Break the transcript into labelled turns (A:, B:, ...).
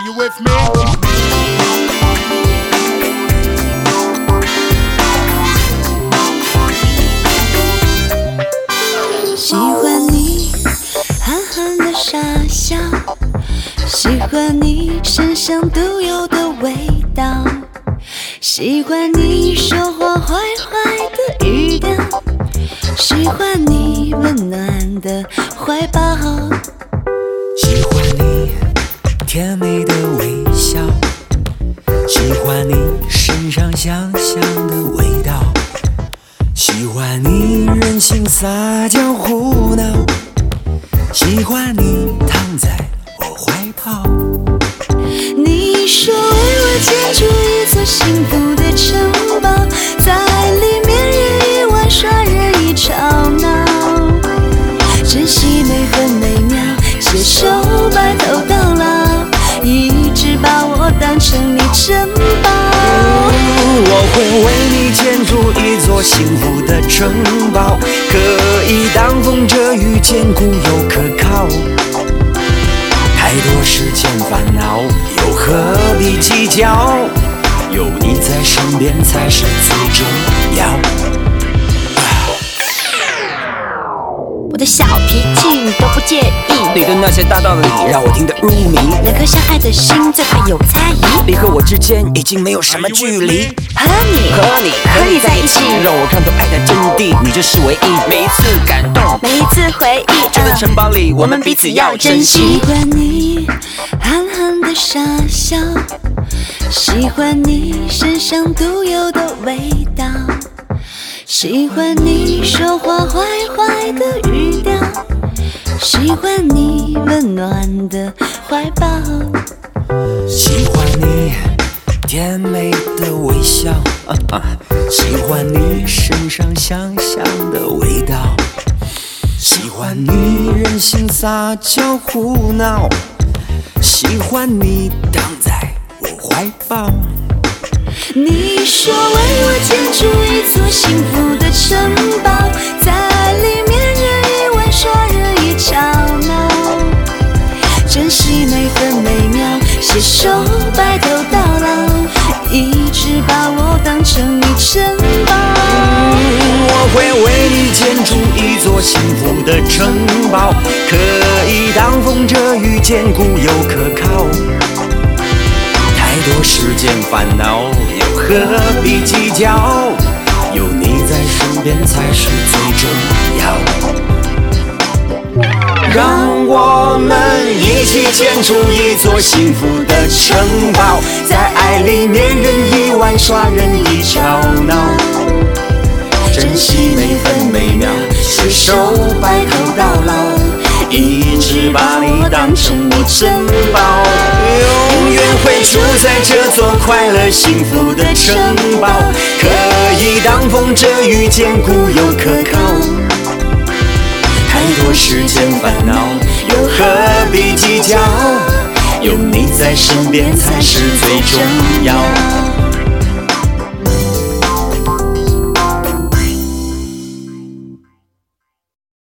A: you with me?
B: 喜欢你憨憨的傻笑，喜欢你身上独有的味道，喜欢你说话坏坏的语调，喜欢你温暖的怀抱，
C: 喜欢你甜美的微笑，喜欢你身上香香的味道，喜欢你任性撒娇胡闹，喜欢你躺在我怀抱。
B: 你说为我建筑一座幸福的城堡，在里面人一玩耍，人一吵闹，珍惜每分每秒，携手白头到老，一直把我当成你珍宝。
C: 我会为你建筑一座幸福的城堡，可以挡风遮雨，坚固又可靠。太多事情烦恼，又何必计较？有你在身边才是最重要。
B: 我的小脾气你都不介意，
C: 你的那些大道理让我听得入迷。
B: 两颗相爱的心最怕有猜疑，
C: 你和我之间已经没有什么距离。
B: 和你在一起，
C: 让我看透爱的真谛。你就是唯一，每一次感动，
B: 每一次回忆，
C: 这个城堡里我们彼此要珍惜。
B: 喜欢你憨憨的傻笑，喜欢你身上独有的味道，喜欢你说话坏坏的语调，喜欢你温暖的怀抱，
C: 喜欢你甜美的微笑，喜欢你身上香香的味道，喜欢你任性撒娇胡闹，喜欢你躺在我怀抱。
B: 你说为我建筑一座幸福的城堡，在里面人一玩耍，人一吵闹，珍惜每分每秒，携手白头到老，一直把我当成你珍宝。
C: 我会为你建筑一座幸福的城堡，可以挡风遮雨，坚固又可靠。太多世间烦恼，又何必计较？有你在身边才是最重要。让我们一起建筑一座幸福的城堡，在爱里面人一玩耍，人一吵闹，珍惜每分每秒，携手白头到老，一直把你当成你珍宝，永远会住在这座快乐幸福的城堡，可以挡风遮雨，坚固又可靠。太多世间烦恼，又何必计较？有你在身边才是最重要。